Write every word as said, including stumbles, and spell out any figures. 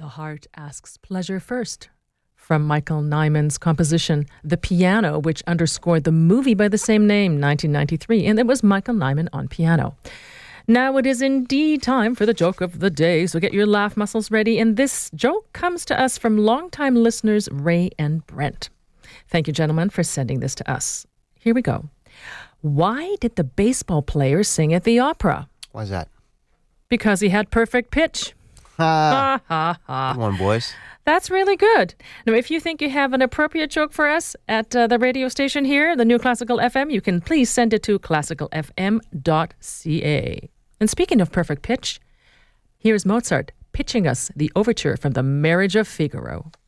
The Heart Asks Pleasure First, from Michael Nyman's composition, The Piano, which underscored the movie by the same name, nineteen ninety-three, and it was Michael Nyman on piano. Now it is indeed time for the joke of the day, so get your laugh muscles ready. And this joke comes to us from longtime listeners Ray and Brent. Thank you, gentlemen, for sending this to us. Here we go. Why did the baseball player sing at the opera? Why is that? Because he had perfect pitch. Ha. Ha, ha, ha. Come on, boys. That's really good. Now, if you think you have an appropriate joke for us at uh, the radio station here, the New Classical F M, you can please send it to classical f m dot c a. And speaking of perfect pitch, here's Mozart pitching us the overture from The Marriage of Figaro.